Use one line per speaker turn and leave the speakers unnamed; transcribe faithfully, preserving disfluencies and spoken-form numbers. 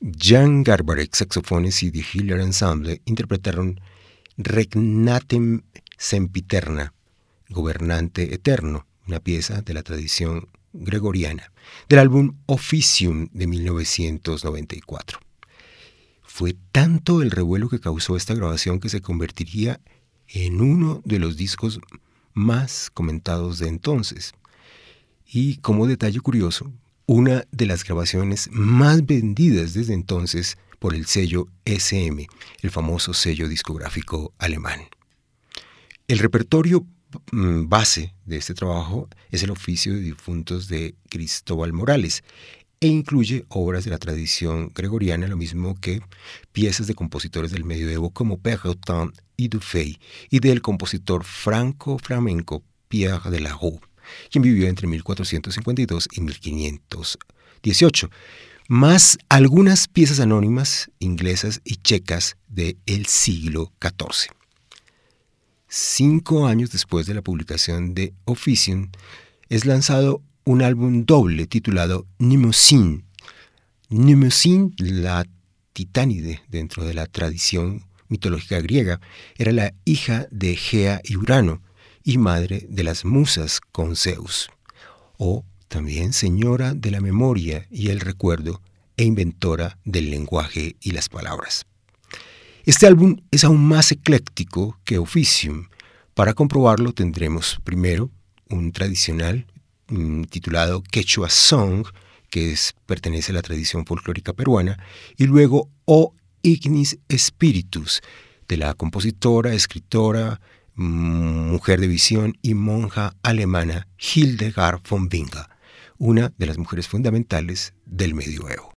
Jan Garbarek, saxofones, y The Hiller Ensemble interpretaron Regnatem Sempiterna, Gobernante Eterno, una pieza de la tradición gregoriana, del álbum Officium de mil novecientos noventa y cuatro. Fue tanto el revuelo que causó esta grabación que se convertiría en uno de los discos más comentados de entonces. Y como detalle curioso, una de las grabaciones más vendidas desde entonces por el sello S M, el famoso sello discográfico alemán. El repertorio base de este trabajo es el Oficio de Difuntos de Cristóbal Morales e incluye obras de la tradición gregoriana, lo mismo que piezas de compositores del medioevo como Perrotin y Dufay, y del compositor franco-flamenco Pierre de la Rue, quien vivió entre mil cuatrocientos cincuenta y dos y mil quinientos dieciocho, más algunas piezas anónimas inglesas y checas del siglo catorce. Cinco años después de la publicación de Officium, es lanzado un álbum doble titulado Mnemosyne. Mnemosyne, la titánide dentro de la tradición mitológica griega, era la hija de Gea y Urano y madre de las musas con Zeus, o también señora de la memoria y el recuerdo e inventora del lenguaje y las palabras. Este álbum es aún más ecléctico que Officium. Para comprobarlo tendremos primero un tradicional mm, titulado Quechua Song, que es, pertenece a la tradición folclórica peruana, y luego O Ignis Spiritus, de la compositora, escritora, mm, mujer de visión y monja alemana Hildegard von Bingen, una de las mujeres fundamentales del medioevo.